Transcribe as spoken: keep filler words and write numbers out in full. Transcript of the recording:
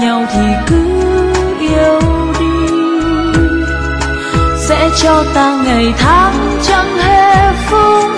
nhau thì cứ yêu đi, sẽ cho ta ngày tháng chẳng hề phung